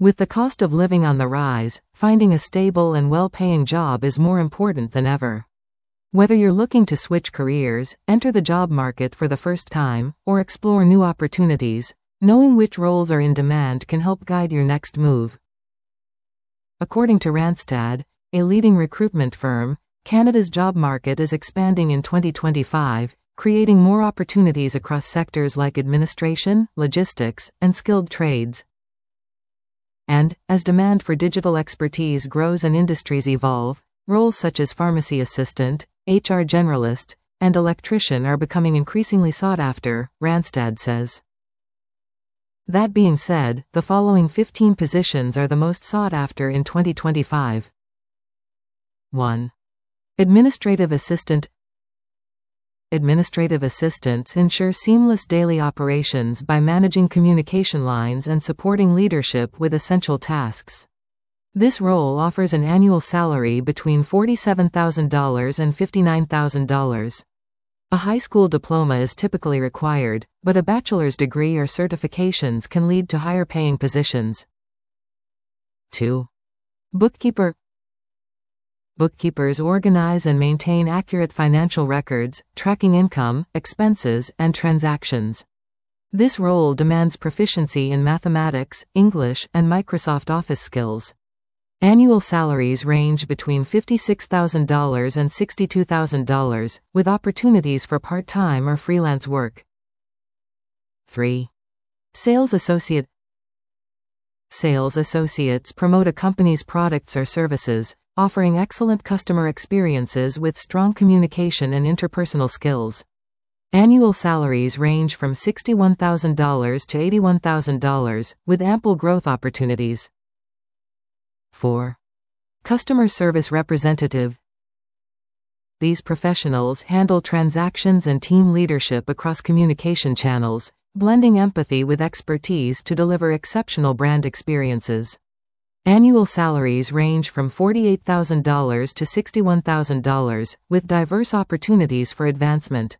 With the cost of living on the rise, finding a stable and well-paying job is more important than ever. Whether you're looking to switch careers, enter the job market for the first time, or explore new opportunities, knowing which roles are in demand can help guide your next move. According to Randstad, a leading recruitment firm, Canada's job market is expanding in 2025, creating more opportunities across sectors like administration, logistics, and skilled trades. And, as demand for digital expertise grows and industries evolve, roles such as pharmacy assistant, HR generalist, and electrician are becoming increasingly sought after, Randstad says. That being said, the following 15 positions are the most sought after in 2025. 1. Administrative assistant. Administrative assistants ensure seamless daily operations by managing communication lines and supporting leadership with essential tasks. This role offers an annual salary between $47,000 and $59,000. A high school diploma is typically required, but a bachelor's degree or certifications can lead to higher paying positions. 2. Bookkeeper. Bookkeepers organize and maintain accurate financial records, tracking income, expenses, and transactions. This role demands proficiency in mathematics, English, and Microsoft Office skills. Annual salaries range between $56,000 and $62,000, with opportunities for part-time or freelance work. 3. Sales associate. Sales associates promote a company's products or services, offering excellent customer experiences with strong communication and interpersonal skills. Annual salaries range from $61,000 to $81,000, with ample growth opportunities. 4. Customer service representative. These professionals handle transactions and team leadership across communication channels, blending empathy with expertise to deliver exceptional brand experiences. Annual salaries range from $48,000 to $61,000, with diverse opportunities for advancement.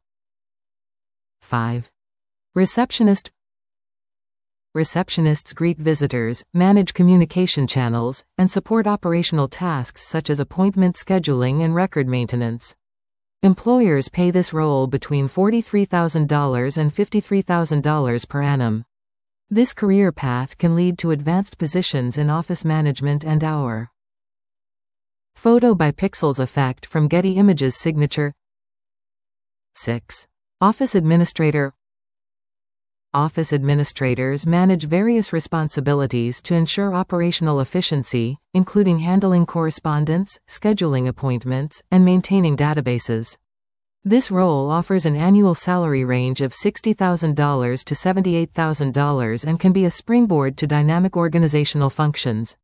5. Receptionist. Receptionists greet visitors, manage communication channels, and support operational tasks such as appointment scheduling and record maintenance. Employers pay this role between $43,000 and $53,000 per annum. This career path can lead to advanced positions in office management and HR. Photo by Pixels effect from Getty Images signature. 6. Office administrator. Office administrators manage various responsibilities to ensure operational efficiency, including handling correspondence, scheduling appointments, and maintaining databases. This role offers an annual salary range of $60,000 to $78,000 and can be a springboard to dynamic organizational functions.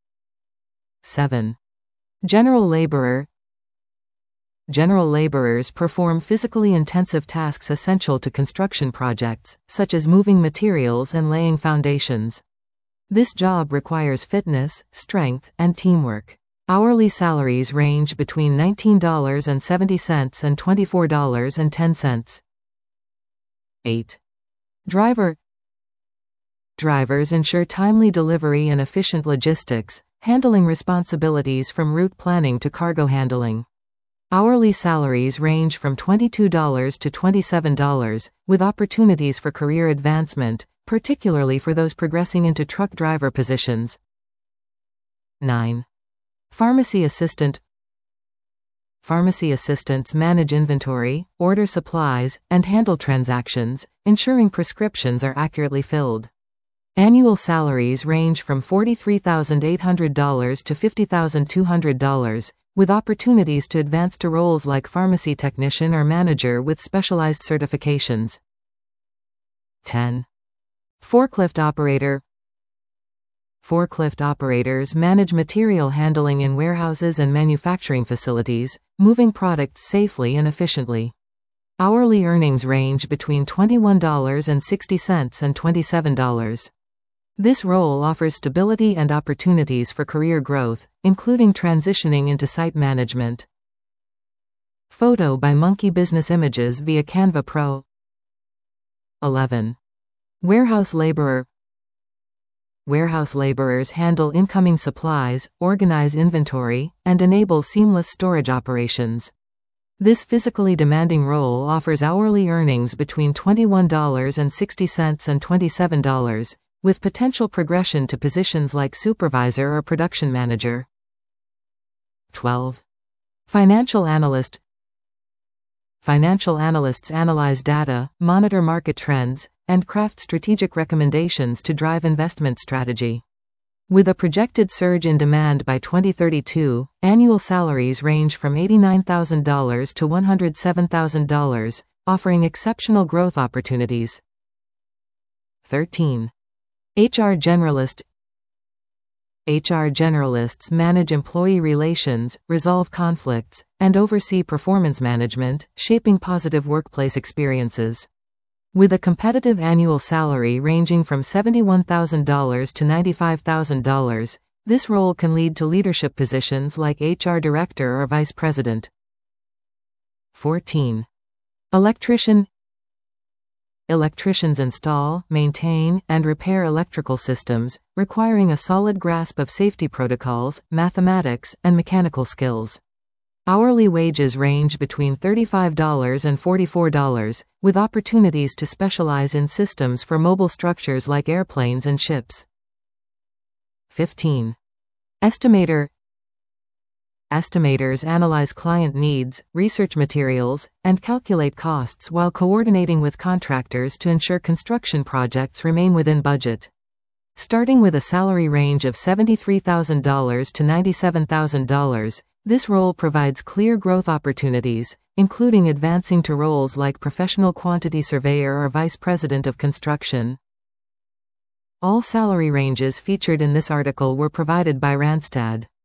7. General laborer. General laborers perform physically intensive tasks essential to construction projects, such as moving materials and laying foundations. This job requires fitness, strength, and teamwork. Hourly salaries range between $19.70 and $24.10. 8. Driver. Drivers ensure timely delivery and efficient logistics, handling responsibilities from route planning to cargo handling. Hourly salaries range from $22 to $27, with opportunities for career advancement, particularly for those progressing into truck driver positions. 9. Pharmacy assistant. Pharmacy assistants manage inventory, order supplies, and handle transactions, ensuring prescriptions are accurately filled. Annual salaries range from $43,800 to $50,200, with opportunities to advance to roles like pharmacy technician or manager with specialized certifications. 10. Forklift operator. Forklift operators manage material handling in warehouses and manufacturing facilities, moving products safely and efficiently. Hourly earnings range between $21.60 and $27. This role offers stability and opportunities for career growth, including transitioning into site management. Photo by Monkey Business Images via Canva Pro. 11. Warehouse laborer. Warehouse laborers handle incoming supplies, organize inventory, and enable seamless storage operations. This physically demanding role offers hourly earnings between $21.60 and $27, with potential progression to positions like supervisor or production manager. 12. Financial analyst. Financial analysts analyze data, monitor market trends, and craft strategic recommendations to drive investment strategy. With a projected surge in demand by 2032, annual salaries range from $89,000 to $107,000, offering exceptional growth opportunities. 13. HR generalist. HR generalists manage employee relations, resolve conflicts, and oversee performance management, shaping positive workplace experiences. With a competitive annual salary ranging from $71,000 to $95,000, this role can lead to leadership positions like HR director or vice president. 14. Electrician. Electricians install, maintain, and repair electrical systems, requiring a solid grasp of safety protocols, mathematics, and mechanical skills. Hourly wages range between $35 and $44, with opportunities to specialize in systems for mobile structures like airplanes and ships. 15. Estimator. Estimators analyze client needs, research materials, and calculate costs while coordinating with contractors to ensure construction projects remain within budget. Starting with a salary range of $73,000 to $97,000, this role provides clear growth opportunities, including advancing to roles like professional quantity surveyor or vice president of construction. All salary ranges featured in this article were provided by Randstad.